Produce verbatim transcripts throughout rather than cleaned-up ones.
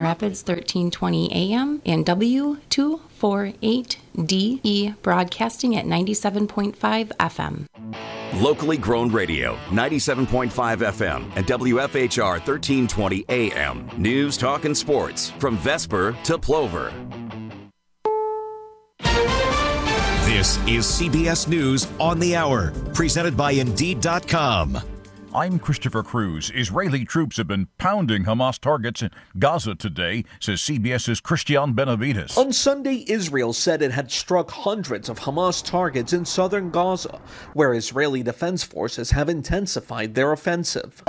Rapids thirteen twenty A M and W two forty-eight D E broadcasting at ninety-seven point five F M. Locally grown radio, ninety-seven point five F M and W F H R thirteen twenty A M. News, talk, and sports from Vesper to Plover. This is C B S News on the Hour, presented by Indeed dot com. I'm Christopher Cruz. Israeli troops have been pounding Hamas targets in Gaza today, says CBS's Christian Benavides. On Sunday, Israel said it had struck hundreds of Hamas targets in southern Gaza, where Israeli defense forces have intensified their offensive.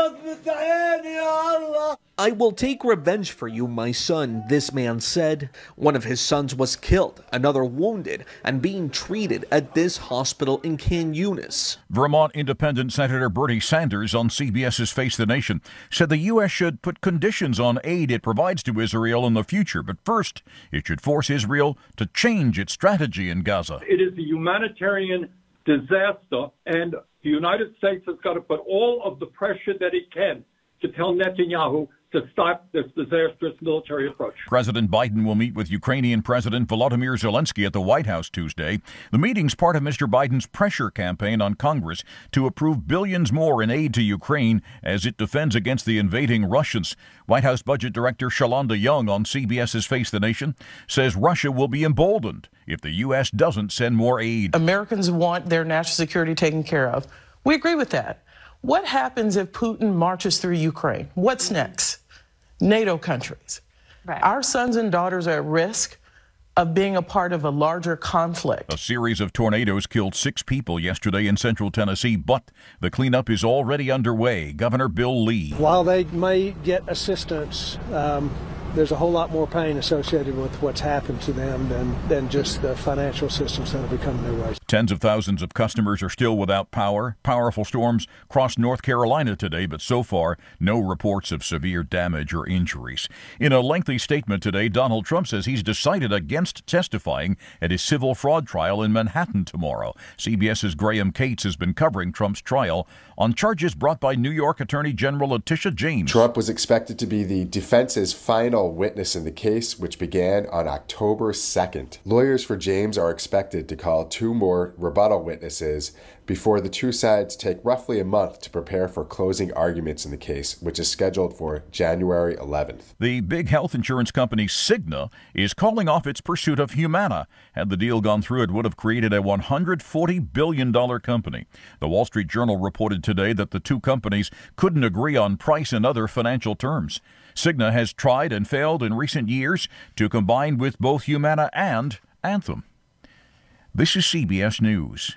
I will take revenge for you, my son, this man said. One of his sons was killed, another wounded, and being treated at this hospital in Khan Yunis. Vermont Independent Senator Bernie Sanders on CBS's Face the Nation said the U S should put conditions on aid it provides to Israel in the future, but first it should force Israel to change its strategy in Gaza. It is a humanitarian disaster, and the United States has got to put all of the pressure that it can to tell Netanyahu to stop this disastrous military approach. President Biden will meet with Ukrainian President Volodymyr Zelensky at the White House Tuesday. The meeting's part of Mister Biden's pressure campaign on Congress to approve billions more in aid to Ukraine as it defends against the invading Russians. White House Budget Director Shalanda Young on CBS's Face the Nation says Russia will be emboldened if the U S doesn't send more aid. Americans want their national security taken care of. We agree with that. What happens if Putin marches through Ukraine? What's next? NATO countries. Right. Our sons and daughters are at risk of being a part of a larger conflict. A series of tornadoes killed six people yesterday in central Tennessee, but the cleanup is already underway. Governor Bill Lee. While they may get assistance, um, there's a whole lot more pain associated with what's happened to them than, than just the financial systems that have become their way. Tens of thousands of customers are still without power. Powerful storms crossed North Carolina today, but so far, no reports of severe damage or injuries. In a lengthy statement today, Donald Trump says he's decided against testifying at his civil fraud trial in Manhattan tomorrow. CBS's Graham Cates has been covering Trump's trial on charges brought by New York Attorney General Letitia James. Trump was expected to be the defense's final witness in the case, which began on October second. Lawyers for James are expected to call two more rebuttal witnesses before the two sides take roughly a month to prepare for closing arguments in the case, which is scheduled for January eleventh. The big health insurance company Cigna is calling off its pursuit of Humana. Had the deal gone through, it would have created a one hundred forty billion dollars company. The Wall Street Journal reported today that the two companies couldn't agree on price and other financial terms. Cigna has tried and failed in recent years to combine with both Humana and Anthem. This is C B S News.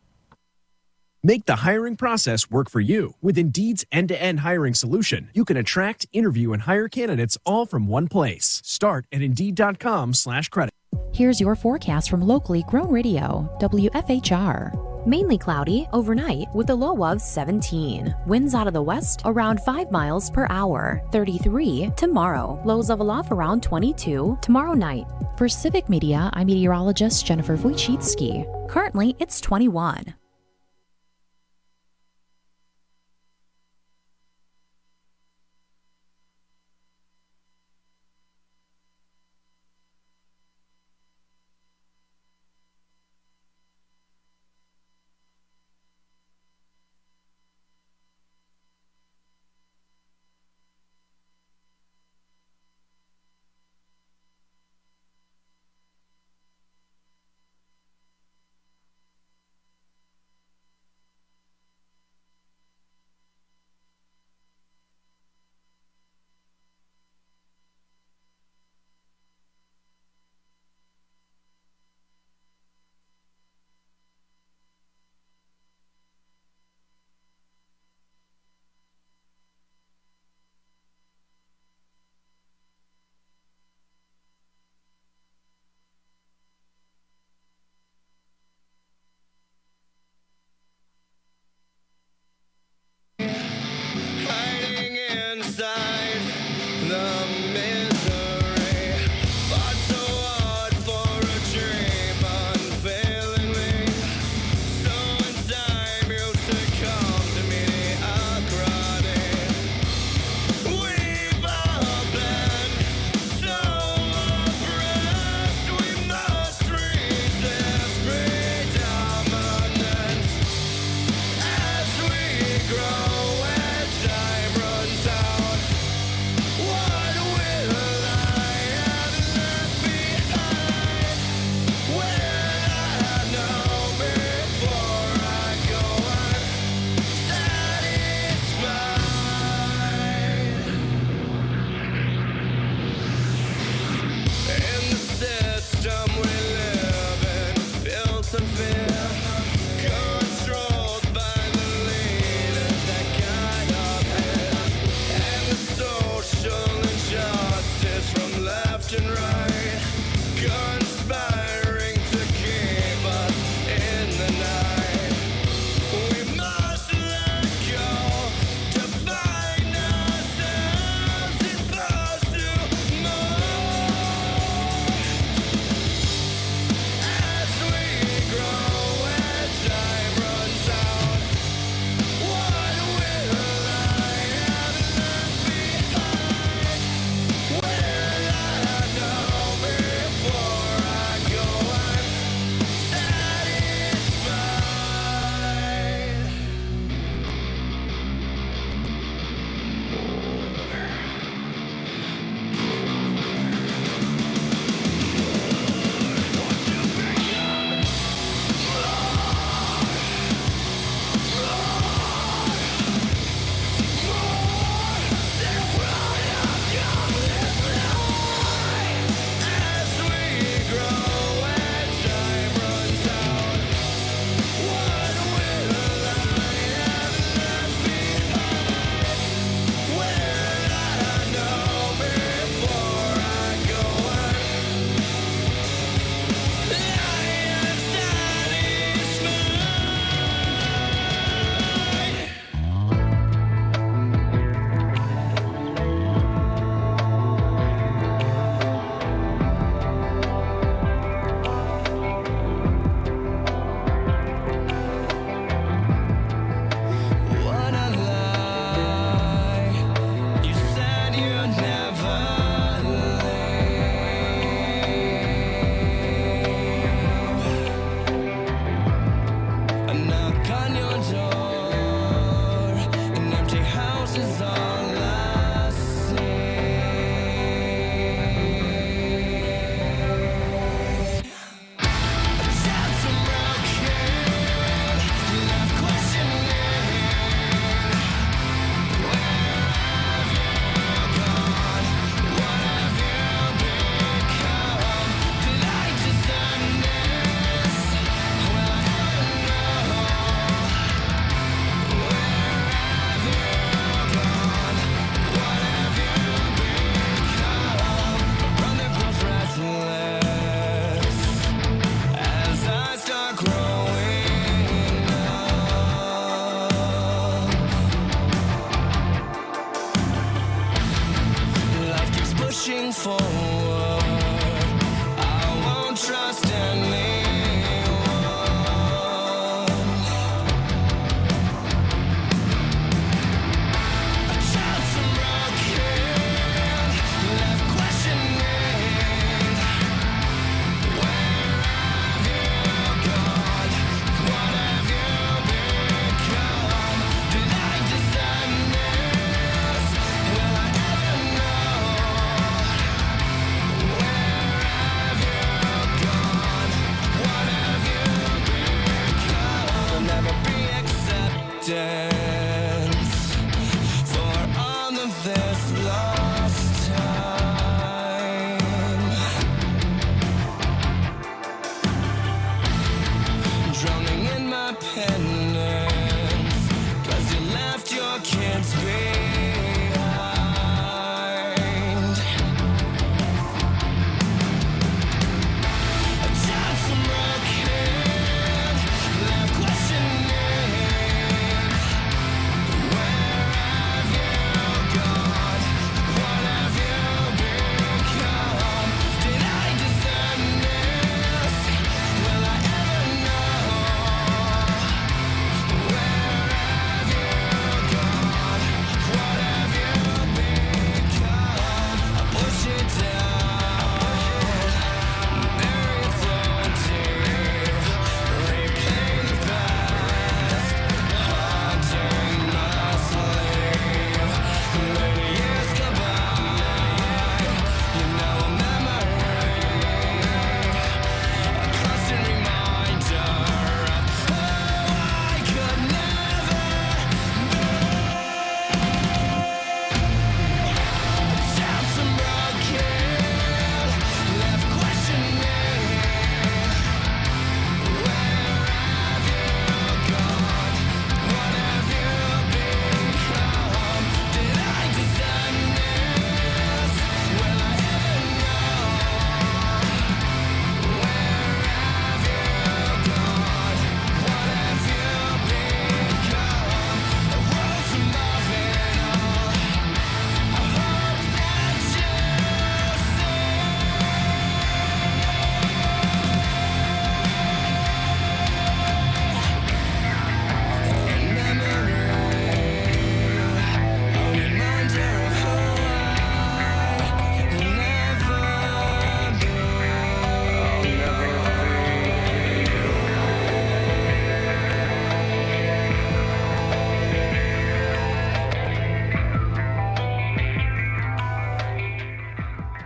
Make the hiring process work for you. With Indeed's end-to-end hiring solution, you can attract, interview, and hire candidates all from one place. Start at Indeed.com slash credit. Here's your forecast from locally grown radio, W F H R. Mainly cloudy overnight with a low of seventeen. Winds out of the west around five miles per hour. thirty-three tomorrow. Lows level off around twenty-two tomorrow night. For Civic Media, I'm meteorologist Jennifer Wojcicki. Currently, it's twenty-one.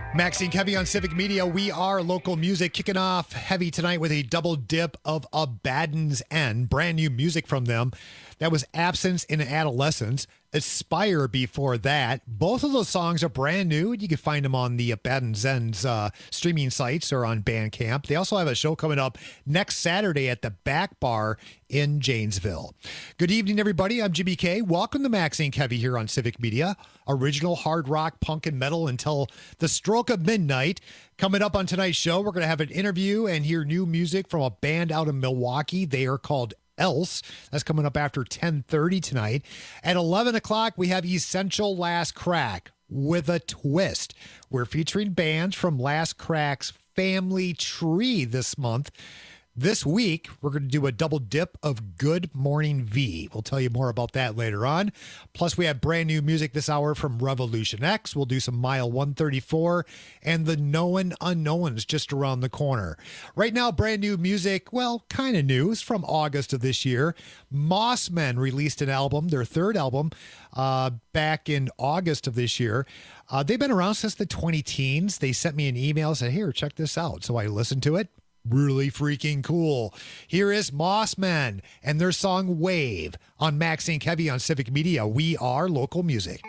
Maxine Kevy on Civic Media. We are local music, kicking off heavy tonight with a double dip of Abaddon's End. Brand new music from them. That was Absence in Adolescence. Aspire before that. Both of those songs are brand new. You can find them on the Abaddon's End's uh, streaming sites or on Bandcamp. They also have a show coming up next Saturday at the Back Bar in Janesville. Good evening, everybody. I'm Jimmy K. Welcome to Maxine Kevy here on Civic Media. Original hard rock, punk, and metal until the stroke of midnight. Coming up on tonight's show, we're going to have an interview and hear new music from a band out of Milwaukee. They are called Else. That's coming up after ten thirty tonight. At eleven o'clock, we have Essential Last Crack with a Twist. We're featuring bands from Last Crack's family tree this month. This week, we're going to do a double dip of Good Morning V. We'll tell you more about that later on. Plus, we have brand new music this hour from Revolution X. We'll do some Mile one thirty-four and the Known Unknowns just around the corner. Right now, brand new music, well, kind of new. It's from August of this year. Mossmen released an album, their third album, uh, back in August of this year. Uh, they've been around since the twenty teens. They sent me an email and said, here, check this out. So I listened to it. Really freaking cool. Here is Mossmen and their song Wave on Maxine Kevy on Civic Media. We are local music.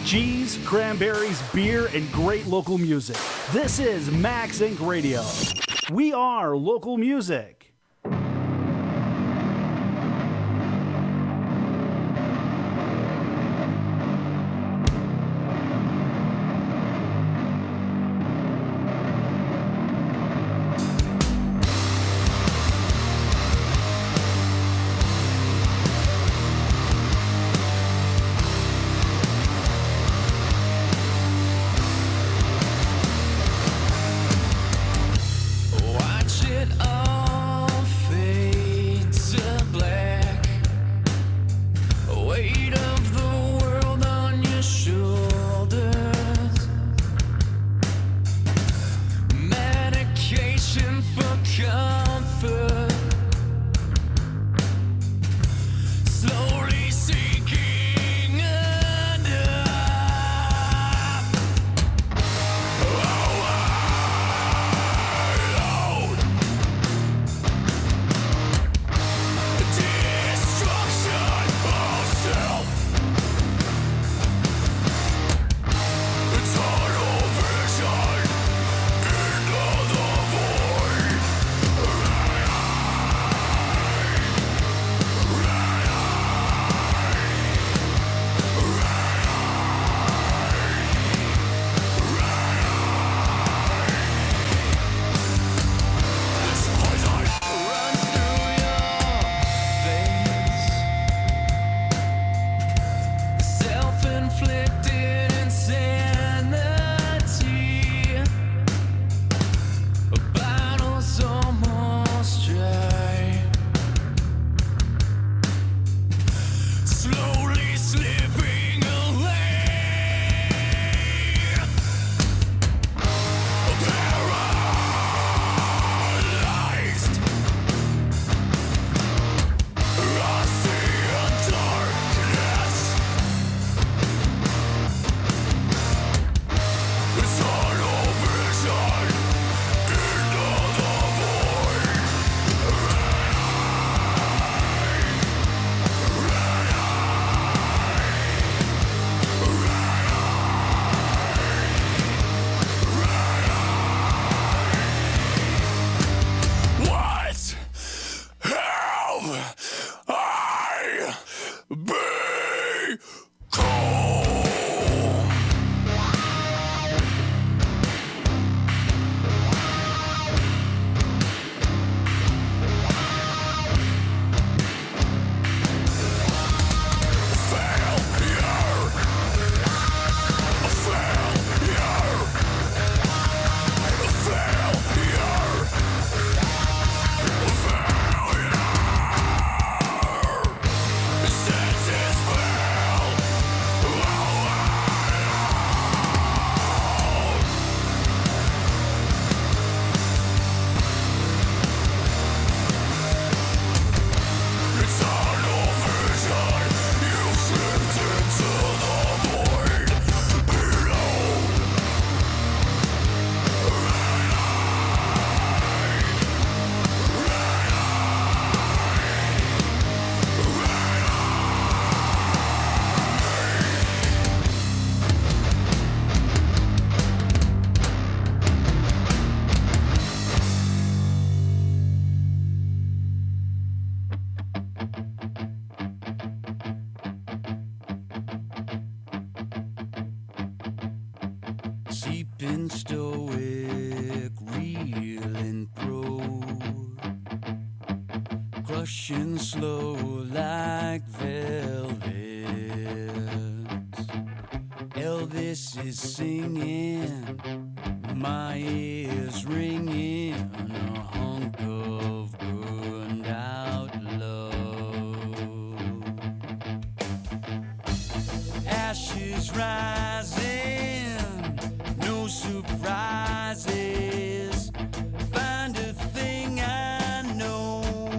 cheese, cranberries, beer, and great local music. This is Max Incorporated. Radio. We are local music. Seeping stoic, reeling through, crushing slow like velvet. Elvis is singing, my ears ringing, a hunk of burned out love. Ashes rising, no surprises, find a thing I know.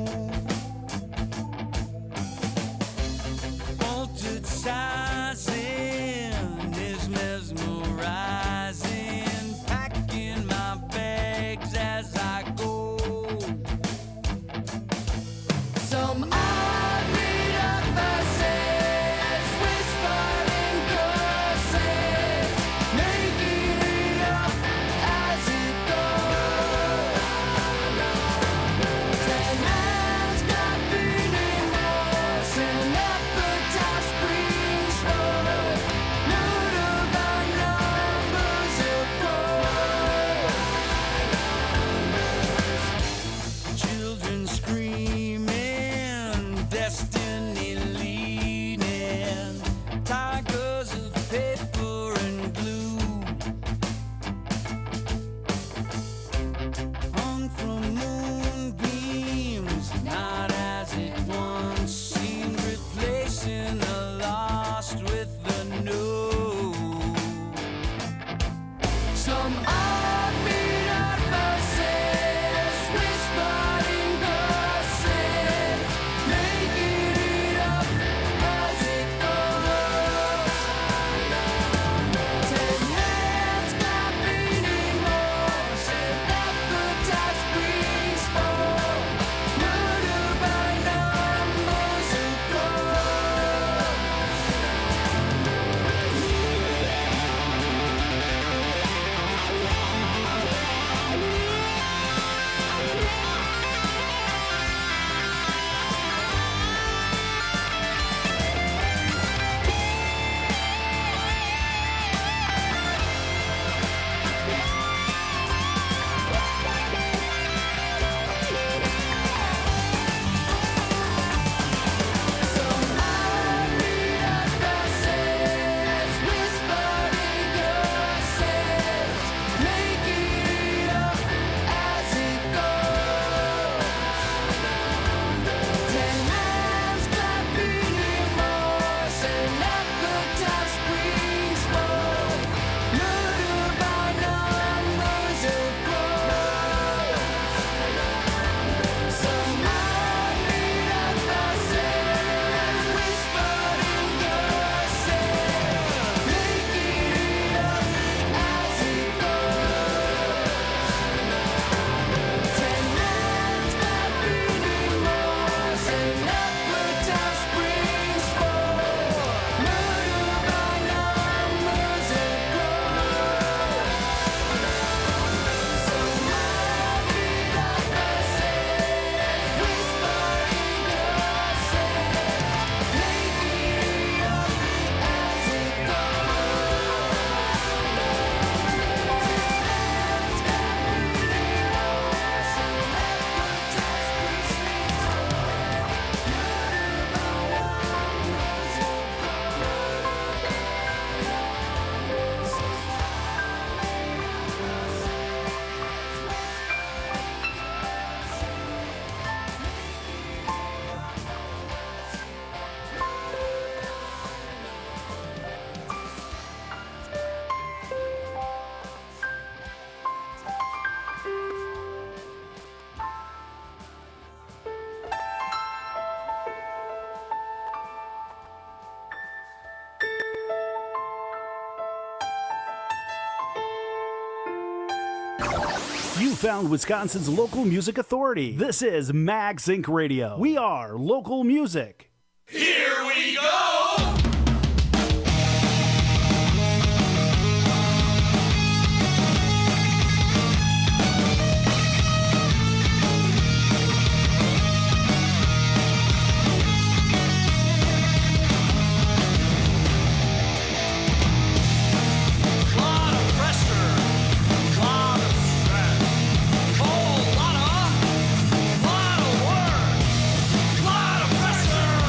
Altered sizing is mesmerizing, packing my bags as I go. Some unmetered verses, whispering curses, making it up as it goes. Ten hands clapping in motion, appetite springs forth, murder by numbers of crows. You found Wisconsin's local music authority. This is MagZinc Radio. We are local music. Here we go! Lot of pressure.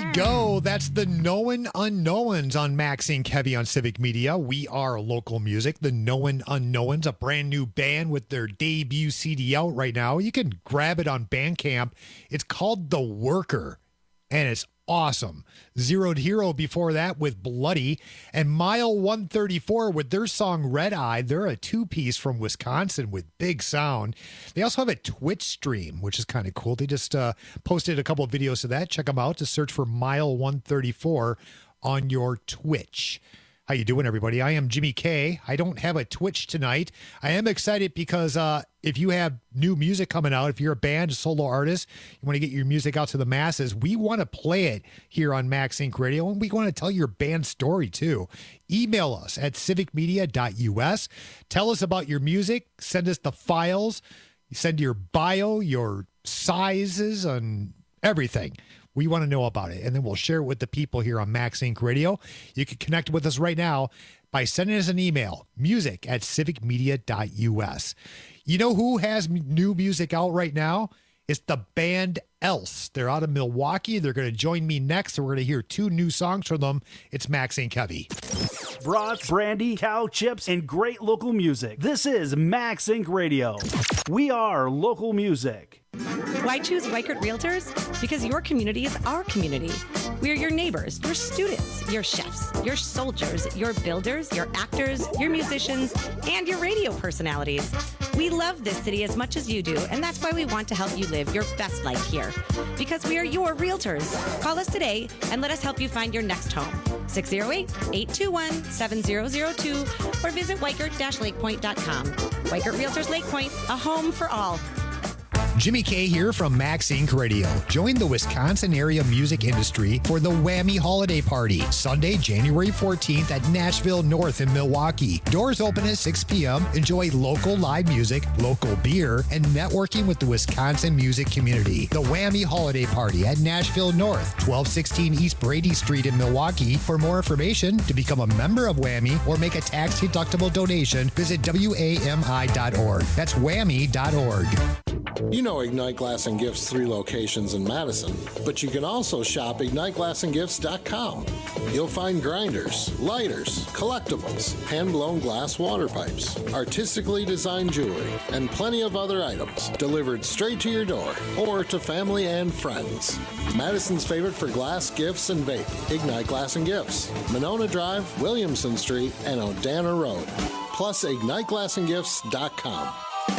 go. That's the Known Unknowns on Max Incorporated. Heavy on Civic Media. We are local music. The Known Unknowns, a brand new band with their debut C D out right now. You can grab it on Bandcamp. It's called The Worker, and it's awesome. Zeroed Hero before that with Bloody, and Mile one thirty-four with their song Red Eye. They're a two-piece from Wisconsin with big sound. They also have a Twitch stream, which is kind of cool. They just uh, posted a couple of videos of that. Check them out. Just search for Mile one thirty-four on your Twitch. How you doing, everybody? I am Jimmy K. I don't have a Twitch tonight. I am excited because uh, if you have new music coming out, if you're a band, a solo artist, you want to get your music out to the masses, we want to play it here on Max Inc Radio, and we want to tell your band story too. Email us at civic media dot u s. Tell us about your music. Send us the files. Send your bio, your sizes, and everything. We want to know about it, and then we'll share it with the people here on Max Inc Radio. You can connect with us right now by sending us an email, music at civic media dot u s. You know who has new music out right now? It's the band Else. They're out of Milwaukee. They're going to join me next, and we're going to hear two new songs from them. It's Max Inc Heavy. Brats, brandy, cow chips, and great local music. This is Max Inc Radio. We are local music. Why choose Weichert Realtors? Because your community is our community. We are your neighbors, your students, your chefs, your soldiers, your builders, your actors, your musicians, and your radio personalities. We love this city as much as you do, and that's why we want to help you live your best life here. Because we are your realtors. Call us today and let us help you find your next home. six oh eight, eight two one, seven oh oh two or visit weichert dash lake point dot com. Weichert Realtors Lake Point, a home for all. Jimmy K here from Max Inc Radio. Join the Wisconsin area music industry for the Whammy Holiday Party, Sunday, January fourteenth at Nashville North in Milwaukee. Doors open at six p.m. Enjoy local live music, local beer, and networking with the Wisconsin music community. The Whammy Holiday Party at Nashville North, twelve sixteen East Brady Street in Milwaukee. For more information, to become a member of Whammy or make a tax-deductible donation, visit W A M I dot org. That's whammy dot org. You know Ignite Glass and Gifts' three locations in Madison, but you can also shop ignite glass and gifts dot com. You'll find grinders, lighters, collectibles, hand-blown glass water pipes, artistically designed jewelry, and plenty of other items delivered straight to your door or to family and friends. Madison's favorite for glass, gifts, and vape, Ignite Glass and Gifts, Monona Drive, Williamson Street, and Odana Road. Plus ignite glass and gifts dot com.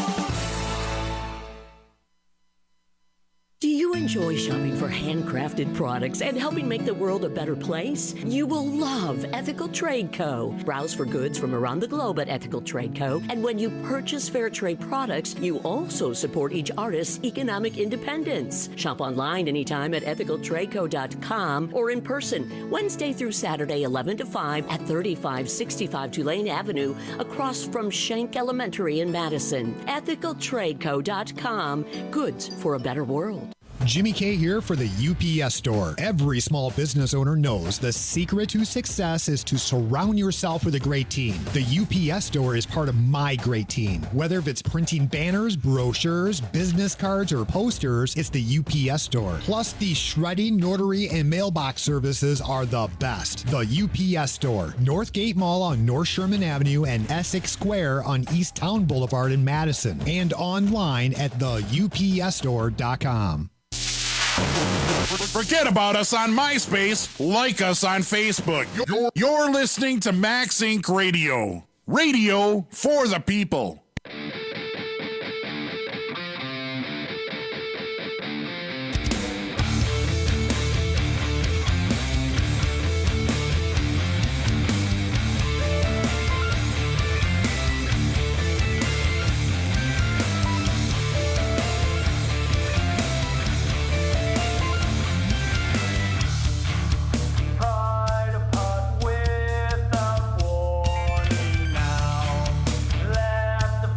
Do you enjoy shopping for handcrafted products and helping make the world a better place? You will love Ethical Trade Co. Browse for goods from around the globe at Ethical Trade Co. And when you purchase fair trade products, you also support each artist's economic independence. Shop online anytime at ethical trade co dot com or in person, Wednesday through Saturday, eleven to five at thirty-five sixty-five Tulane Avenue, across from Schenck Elementary in Madison. ethical trade co dot com. Goods for a better world. Jimmy K here for the U P S Store. Every small business owner knows the secret to success is to surround yourself with a great team. The U P S Store is part of my great team. Whether it's printing banners, brochures, business cards, or posters, it's the U P S Store. Plus, the shredding, notary, and mailbox services are the best. The U P S Store. Northgate Mall on North Sherman Avenue and Essex Square on East Town Boulevard in Madison. And online at the U P S store dot com. Forget about us on MySpace. Like us on Facebook. You're, you're listening to Max Inc Radio. Radio for the people. Left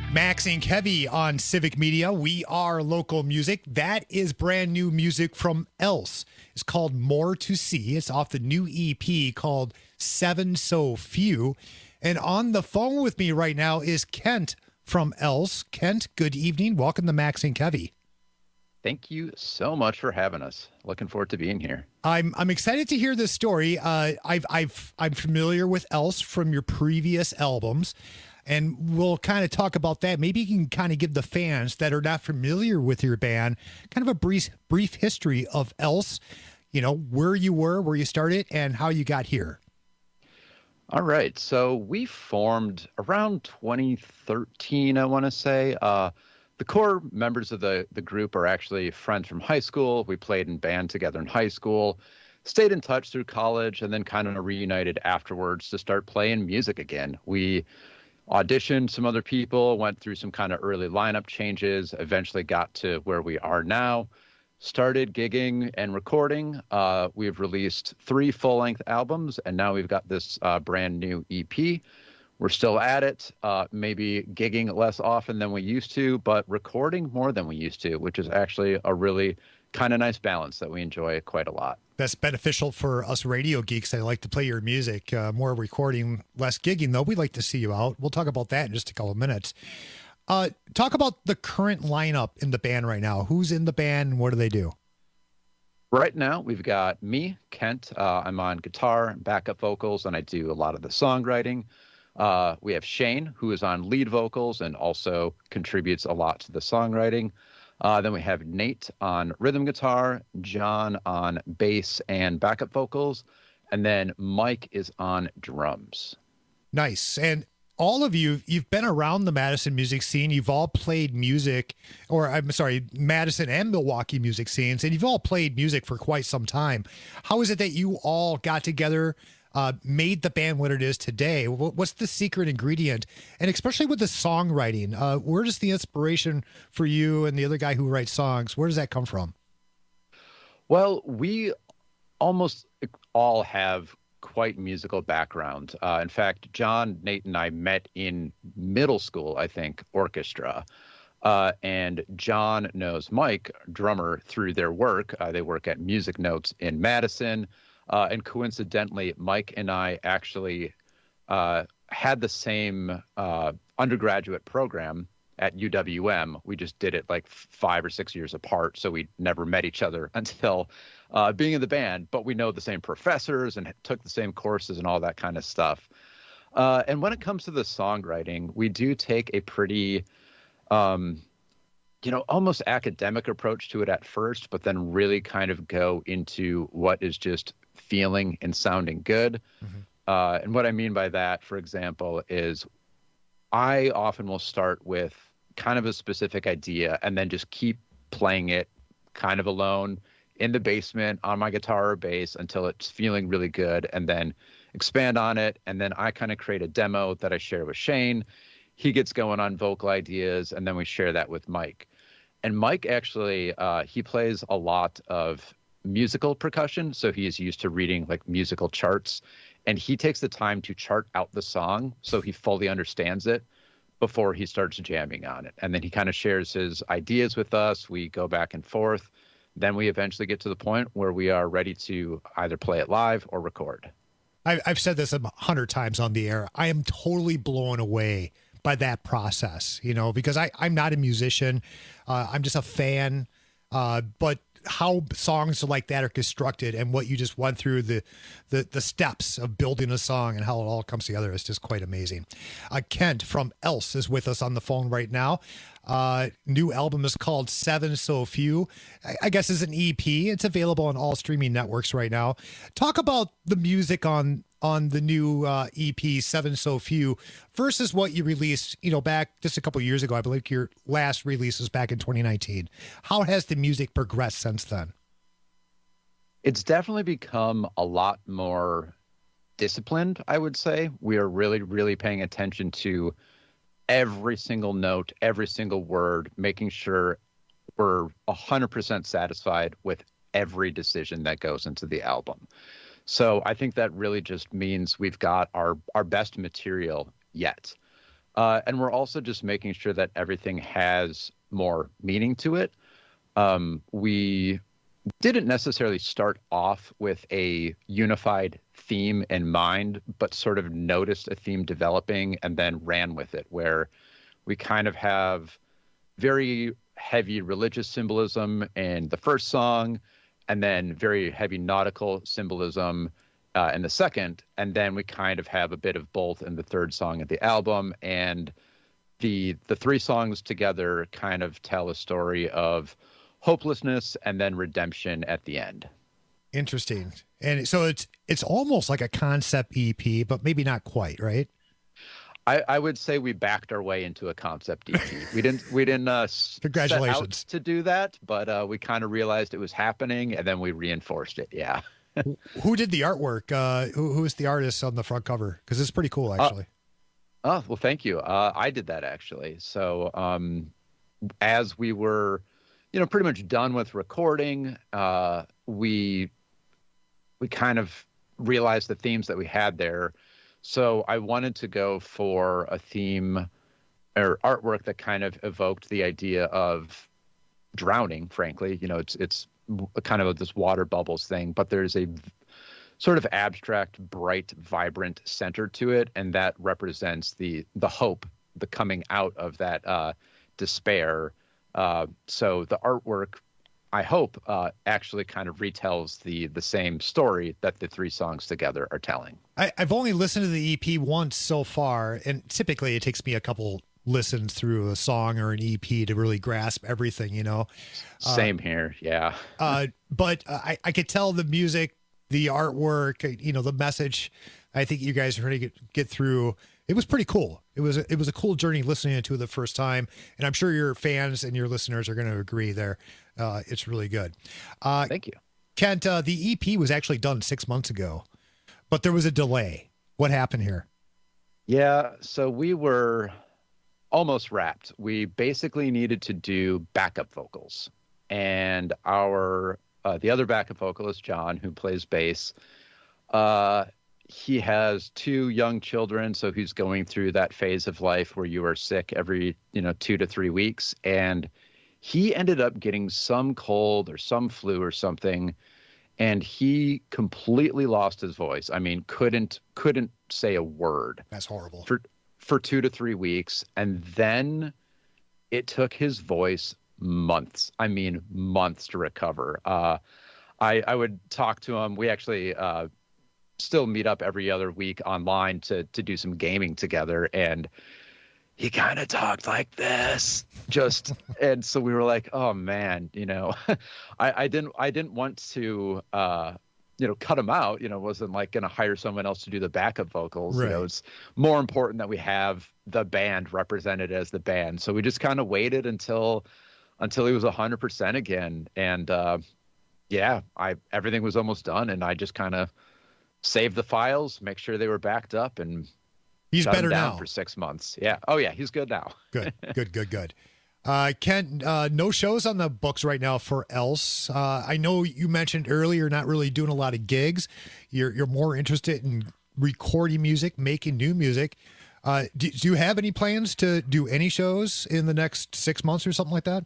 Max and Kevy on Civic Media. We are local music. That is brand new music from Else. It's called More to See. It's off the new E P called Seven So Few. And on the phone with me right now is Kent from Else. Kent, good evening. Welcome to Max and Kevy. Thank you so much for having us. Looking forward to being here. I'm I'm excited to hear this story. Uh, I've I've I'm familiar with Else from your previous albums, and we'll kind of talk about that. Maybe you can kind of give the fans that are not familiar with your band kind of a brief brief history of Else. You know, where you were, where you started, and how you got here. All right. So we formed around twenty thirteen, I want to say. Uh, the core members of the, the group are actually friends from high school. We played in band together in high school, stayed in touch through college, and then kind of reunited afterwards to start playing music again. We auditioned some other people, went through some kind of early lineup changes, eventually got to where we are now. Started gigging and recording. Uh, we've released three full-length albums, and now we've got this uh, brand new E P. We're still at it, uh, maybe gigging less often than we used to, but recording more than we used to, which is actually a really kind of nice balance that we enjoy quite a lot. That's beneficial for us radio geeks that like to play your music. Uh, more recording, less gigging, though. We'd like to see you out. We'll talk about that in just a couple of minutes. Uh, talk about the current lineup in the band right now. Who's in the band and what do they do? Right now, we've got me, Kent. Uh, I'm on guitar, backup vocals, and I do a lot of the songwriting. Uh, we have Shane, who is on lead vocals and also contributes a lot to the songwriting. Uh, then we have Nate on rhythm guitar, John on bass and backup vocals, and then Mike is on drums. Nice. And all of you, you've been around the Madison music scene. You've all played music, or I'm sorry, Madison and Milwaukee music scenes, and you've all played music for quite some time. How is it that you all got together, uh, made the band what it is today? What's the secret ingredient? And especially with the songwriting, uh, where does the inspiration for you and the other guy who writes songs, where does that come from? Well, we almost all have quite musical background. Uh, in fact, John, Nate, and I met in middle school, I think, orchestra. Uh, and John knows Mike, drummer, through their work. Uh, they work at Music Notes in Madison. Uh, and coincidentally, Mike and I actually uh, had the same uh, undergraduate program at U W M. We just did it like five or six years apart, so we never met each other until uh, being in the band, but we know the same professors and took the same courses and all that kind of stuff. Uh, and when it comes to the songwriting, we do take a pretty, um, you know, almost academic approach to it at first, but then really kind of go into what is just feeling and sounding good. Mm-hmm. Uh, and what I mean by that, for example, is I often will start with kind of a specific idea and then just keep playing it kind of alone in the basement on my guitar or bass until it's feeling really good, and then expand on it. And then I kind of create a demo that I share with Shane. He gets going on vocal ideas, and then we share that with Mike. And Mike actually, uh, he plays a lot of musical percussion, so he is used to reading like musical charts, and he takes the time to chart out the song so he fully understands it before he starts jamming on it. And then he kind of shares his ideas with us. We go back and forth. Then we eventually get to the point where we are ready to either play it live or record. I've said this a hundred times on the air. I am totally blown away by that process, you know, because I, I'm not a musician. Uh, I'm just a fan. Uh, but how songs like that are constructed and what you just went through, the, the the steps of building a song and how it all comes together is just quite amazing. Uh, Kent from Else is with us on the phone right now. Uh, new album is called Seven So Few. I, I guess it's an E P. It's available on all streaming networks right now. Talk about the music on on the new uh, E P Seven So Few versus what you released, you know, back just a couple of years ago. I believe your last release was back in twenty nineteen. How has the music progressed since then? It's definitely become a lot more disciplined, I would say. We are really, really paying attention to every single note, every single word, making sure we're one hundred percent satisfied with every decision that goes into the album. So I think that really just means we've got our, our best material yet. Uh, and we're also just making sure that everything has more meaning to it. Um, we didn't necessarily start off with a unified theme in mind, but sort of noticed a theme developing and then ran with it, where we kind of have very heavy religious symbolism in the first song, and then very heavy nautical symbolism uh, in the second, and then we kind of have a bit of both in the third song of the album. And the the three songs together kind of tell a story of hopelessness and then redemption at the end. Interesting. And so it's it's almost like a concept E P, but maybe not quite, right? I, I would say we backed our way into a concept E P. We didn't we didn't uh, Congratulations. set out to do that, but uh, we kind of realized it was happening, and then we reinforced it. Yeah. Who did the artwork? Uh, who who is the artist on the front cover? Because it's pretty cool, actually. Uh, oh well, thank you. Uh, I did that actually. So um, as we were, you know, pretty much done with recording, uh, we we kind of realized the themes that we had there. So I wanted to go for a theme or artwork that kind of evoked the idea of drowning, frankly. You know, it's it's kind of this water bubbles thing, but there's a sort of abstract, bright, vibrant center to it, and that represents the the hope, the coming out of that uh, despair. Uh, so the artwork, I hope, uh, actually kind of retells the the same story that the three songs together are telling. I, I've only listened to the E P once so far, and typically it takes me a couple listens through a song or an E P to really grasp everything, you know. Same uh, here, yeah. uh, but I, I could tell the music, the artwork, you know, the message. I think you guys are trying to get, get through. It was pretty cool. It was a, it was a cool journey listening to it the first time, and I'm sure your fans and your listeners are going to agree there. Uh, it's really good. Uh, Thank you. Kent, uh, the E P was actually done six months ago, but there was a delay. What happened here? Yeah, so we were almost wrapped. We basically needed to do backup vocals, and our uh, the other backup vocalist, John, who plays bass, uh, he has two young children, so he's going through that phase of life where you are sick every, you know, two to three weeks, and he ended up getting some cold or some flu or something, and he completely lost his voice. I mean, couldn't couldn't say a word. That's horrible. For for two to three weeks, and then it took his voice months. I mean, months to recover. Uh, I I would talk to him. We actually uh, still meet up every other week online to to do some gaming together, and he kind of talked like this, just, and so we were like, oh man, you know, I, I didn't, I didn't want to, uh, you know, cut him out, you know, wasn't like going to hire someone else to do the backup vocals. Right. You know, it's more important that we have the band represented as the band. So we just kind of waited until, until he was a hundred percent again. And, uh, yeah, I, everything was almost done, and I just kind of saved the files, make sure they were backed up, and he's shut better him down now for six months. Yeah. Oh yeah. He's good now. Good, good, good, good. Uh, Ken, uh, no shows on the books right now for Else. Uh, I know you mentioned earlier you're not really doing a lot of gigs. You're you're more interested in recording music, making new music. Uh, do, do you have any plans to do any shows in the next six months or something like that?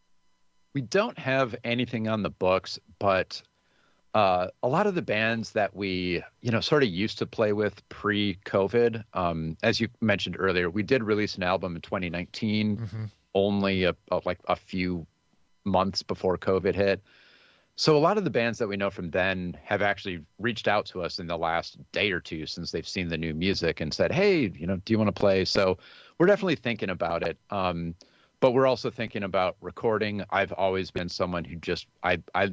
We don't have anything on the books, but uh, a lot of the bands that we, you know, sort of used to play with pre-COVID, um, as you mentioned earlier, we did release an album in twenty nineteen. Mm-hmm. Only a, a, like a few months before COVID hit. So a lot of the bands that we know from then have actually reached out to us in the last day or two since they've seen the new music and said, hey, you know, do you want to play? So we're definitely thinking about it. Um, but we're also thinking about recording. I've always been someone who just, I, I,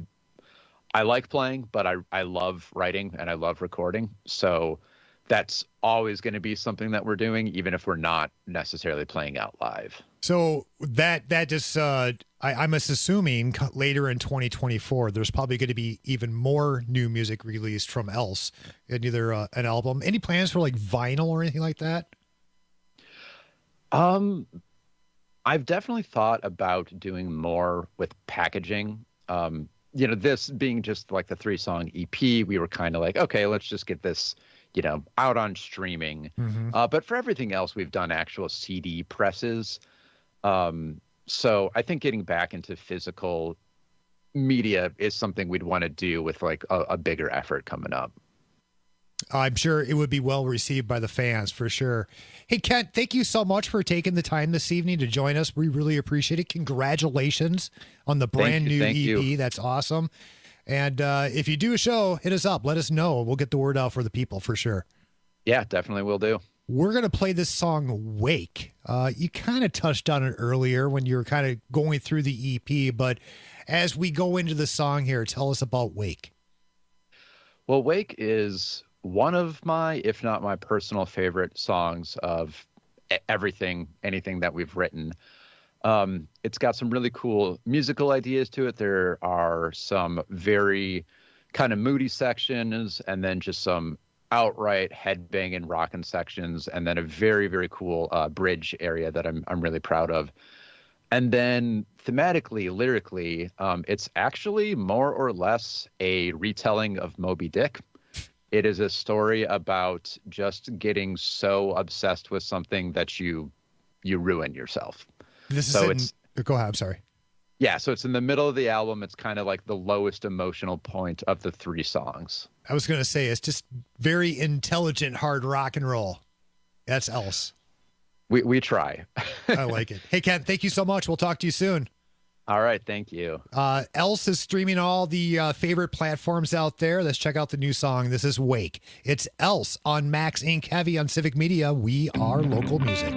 I like playing, but I, I love writing and I love recording. So that's always going to be something that we're doing, even if we're not necessarily playing out live. So that that just uh, I, I'm assuming later in twenty twenty-four, there's probably going to be even more new music released from Else, in either uh, an album. Any plans for like vinyl or anything like that? Um, I've definitely thought about doing more with packaging. Um, you know, this being just like the three song E P, we were kind of like, okay, let's just get this, you know, out on streaming. Mm-hmm. Uh, but for everything else, we've done actual C D presses. Um, so I think getting back into physical media is something we'd want to do with like a, a bigger effort coming up. I'm sure it would be well received by the fans for sure. Hey, Kent, thank you so much for taking the time this evening to join us. We really appreciate it. Congratulations on the brand you, new E P. You. That's awesome. And uh, if you do a show, hit us up. Let us know. We'll get the word out for the people for sure. Yeah, definitely will do. We're going to play this song, Wake. Uh, you kind of touched on it earlier when you were kind of going through the E P, but as we go into the song here, tell us about Wake. Well, Wake is one of my, if not my personal favorite songs of everything, anything that we've written. Um, it's got some really cool musical ideas to it. There are some very kind of moody sections and then just some outright headbanging rockin' sections, and then a very, very cool uh, bridge area that I'm I'm really proud of. And then thematically, lyrically, um, it's actually more or less a retelling of Moby Dick. It is a story about just getting so obsessed with something that you you ruin yourself. This so is in, it's go ahead. I'm sorry. Yeah, so it's in the middle of the album. It's kind of like the lowest emotional point of the three songs. I was going to say it's just very intelligent hard rock and roll. That's Else. We we try. I like it. Hey, Ken, thank you so much. We'll talk to you soon. All right, thank you. Uh, Else is streaming all the uh, favorite platforms out there. Let's check out the new song. This is Wake. It's Else on Max Incorporated. Heavy on Civic Media. We are local music.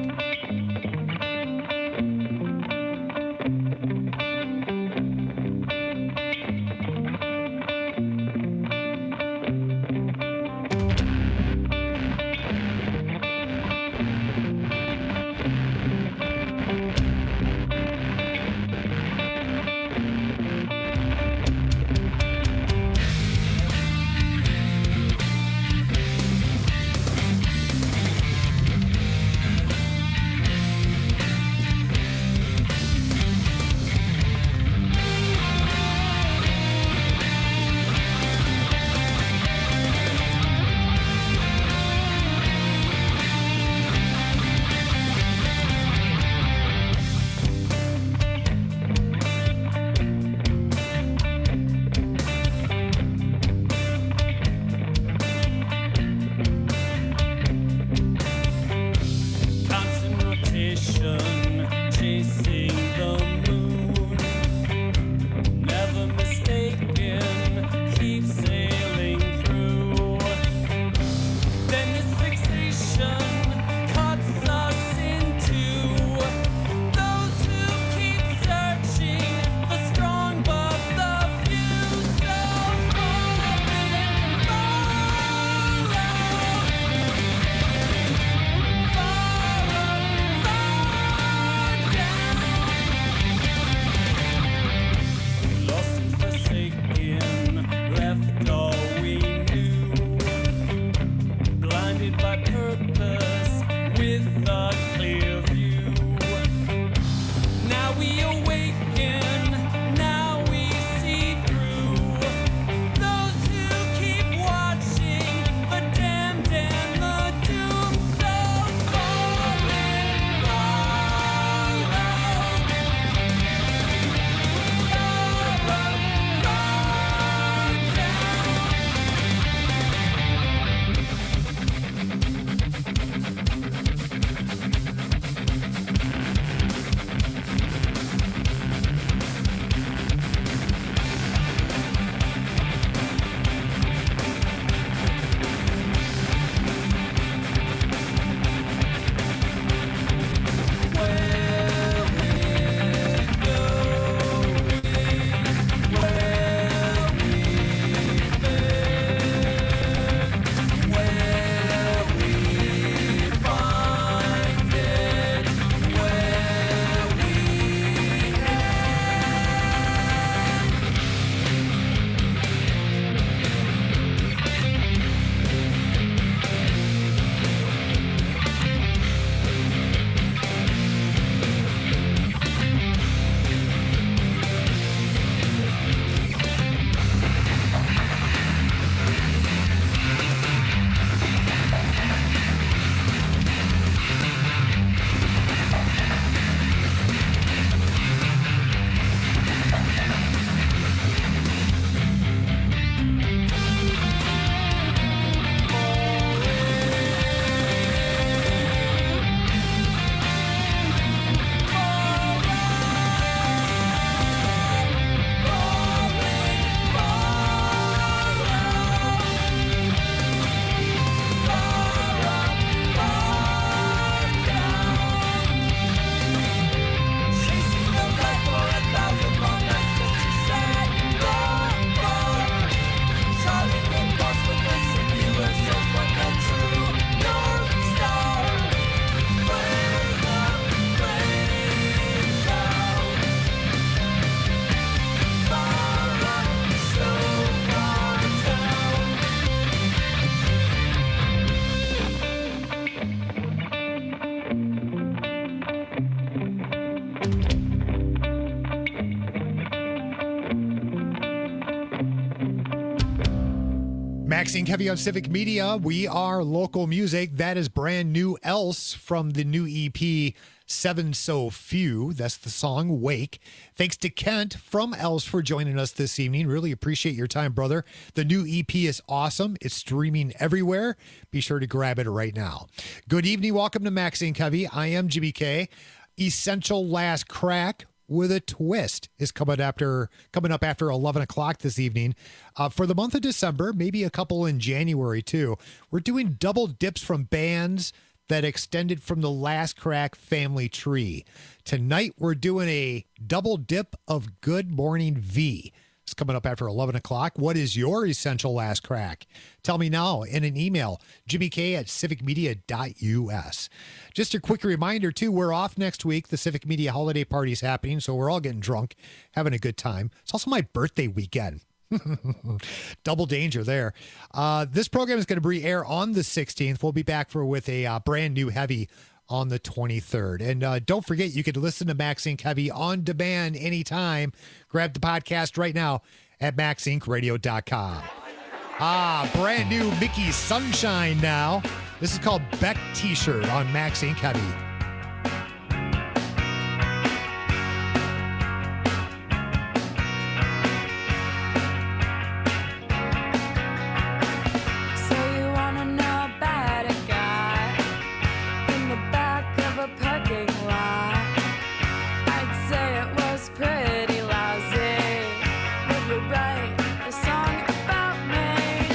Maxine Kevy on Civic Media. We are local music. That is brand new Else from the new E P, Seven So Few. That's the song Wake. Thanks to Kent from Else for joining us this evening. Really appreciate your time, brother. The new E P is awesome. It's streaming everywhere. Be sure to grab it right now. Good evening. Welcome to Maxine Kevy. I am Jimmy K. Essential Last Crack with a Twist is coming after coming up after eleven o'clock this evening. Uh, for the month of December, maybe a couple in January too. We're doing double dips from bands that extended from the Last Crack family tree. Tonight, we're doing a double dip of Good Morning V. It's coming up after eleven o'clock. What is your essential last crack? Tell me now in an email, Jimmy K at civic media dot U S. Just a quick reminder, too, we're off next week. The Civic Media holiday party is happening, so we're all getting drunk, having a good time. It's also my birthday weekend. Double danger there. Uh, this program is going to re-air on the sixteenth. We'll be back for with a uh, brand new heavy on the twenty-third. And uh, don't forget, you can listen to Max Inc Heavy on demand anytime. Grab the podcast right now at max inc radio dot com. Ah, brand new Mickey Sunshine now. This is called Beck T-shirt on Max Inc Heavy.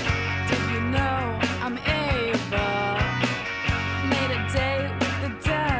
Did you know I'm able? Made a date with the devil.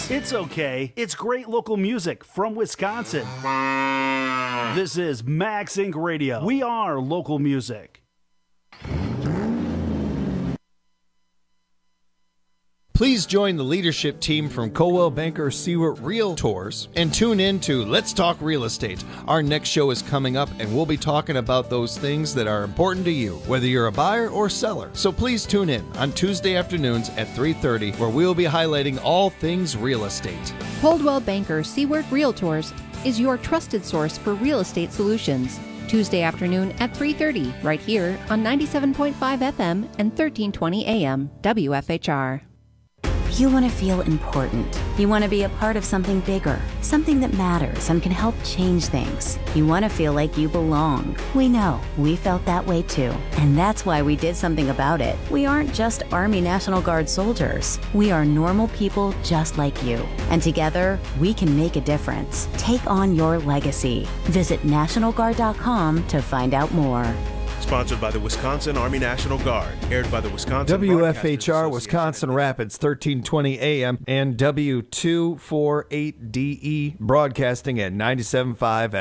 It's okay. It's great local music from Wisconsin. This is Max Inc Radio. We are local music. Please join the leadership team from Coldwell Banker Seward Realtors and tune in to Let's Talk Real Estate. Our next show is coming up, and we'll be talking about those things that are important to you, whether you're a buyer or seller. So please tune in on Tuesday afternoons at three thirty, where we'll be highlighting all things real estate. Coldwell Banker Seward Realtors is your trusted source for real estate solutions. Tuesday afternoon at three thirty, right here on ninety-seven point five F M and thirteen twenty A M W F H R. You want to feel important. You want to be a part of something bigger, something that matters and can help change things. You want to feel like you belong. We know. We felt that way too. And that's why we did something about it. We aren't just Army National Guard soldiers. We are normal people just like you. And together, we can make a difference. Take on your legacy. Visit National Guard dot com to find out more. Sponsored by the Wisconsin Army National Guard. Aired by the Wisconsin W F H R Wisconsin Rapids, thirteen twenty A M and W two forty-eight D E, broadcasting at ninety-seven point five